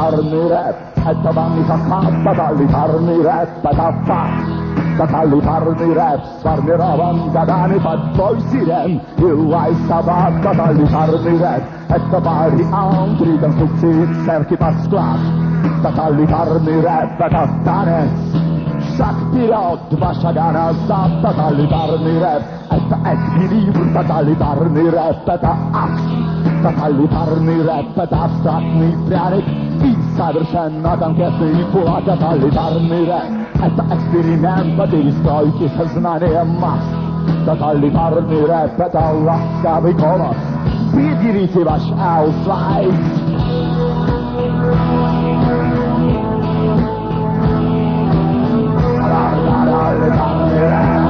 Тоталитарный рэп, это вам не закат. Тоталитарный рэп, это факт. Тоталитарный рэп сформирован годами под бой сирен и лай собак. Тоталитарный рэп — это вариант реконструкции церкви под склад. Тоталитарный рэп — это танец. Шаг вперед, 2 шага назад. Тоталитарный рэп — это эквилибр. Тоталитарный рэп — это акт. Тоталитарный рэп — это абстрактный пряник и совершенно конкретный плод. Тоталитарный рэп — это эксперимент по перестройке сознания масс. Тоталитарный рэп — это ласковый голос. Предъявите ваш аусвайс. Тоталитарный рэп.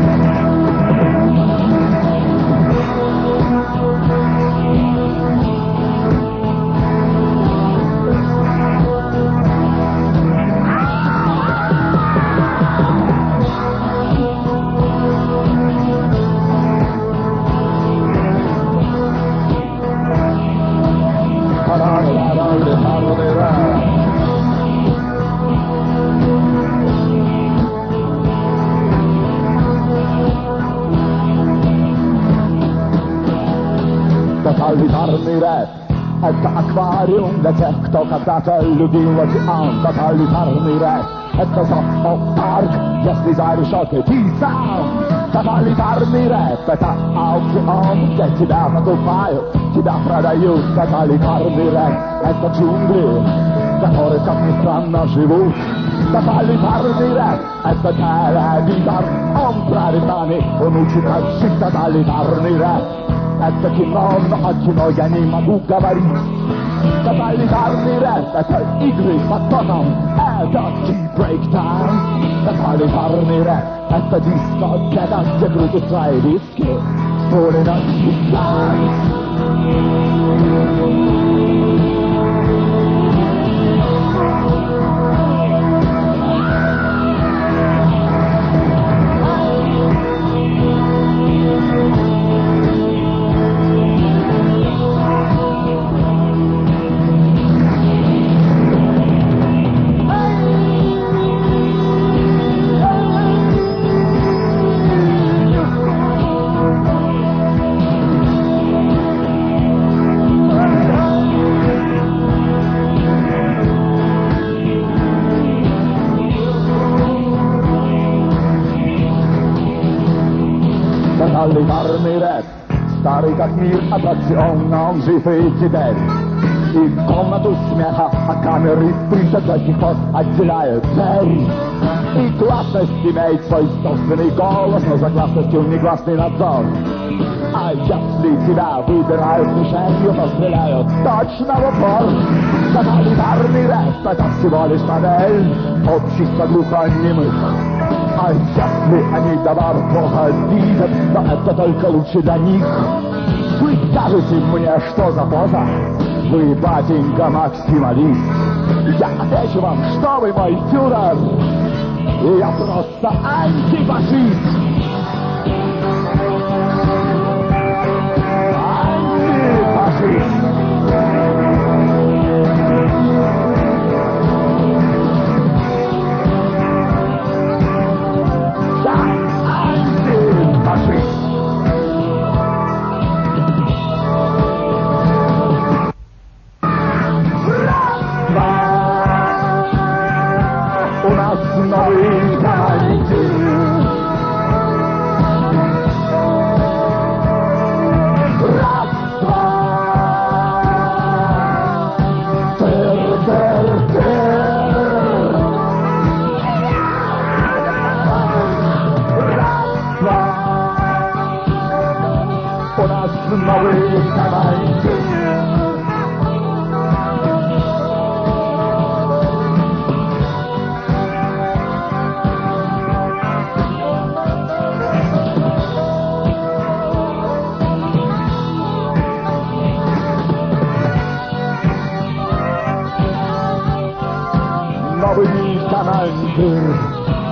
Тоталитарный рэп — это аквариум для тех, кто когда-то любил океан. Тоталитарный рэп — это зоопарк, если за решеткой ты сам. Тоталитарный рэп — это аукцион, где тебя покупают, тебя продают. Тоталитарный рэп — это джунгли, в которых, как ни странно, живут. Тоталитарный рэп — это телевизор, он правит нами, он учит нас жить. Тоталитарный рэп — это кино, но о кино я не могу говорить. Тоталитарный рэп — это игры под тотом, это брейк-тайм. Тоталитарный рэп — это дискотека, где крутят твои диски, пули на дискотек. Тоталитарный рэп, старый как мир, аттракцион, но он жив и теперь. И комнату смеха от камеры принца до сих пор отделяет дверь. И гласность имеет свой собственный голос, но за гласностью негласный надзор. А если тебя выбирают мишенью, то стреляют точно в упор. Тоталитарный рэп — это всего лишь модель общества глухонемых. А если они товар плохо видят, то это только лучше для них. Вы скажете мне, что за поза? Вы, батенька, максималист. Я отвечу вам, что вы мой фюрер. Я просто антифашист. Антифашист. Новый командир.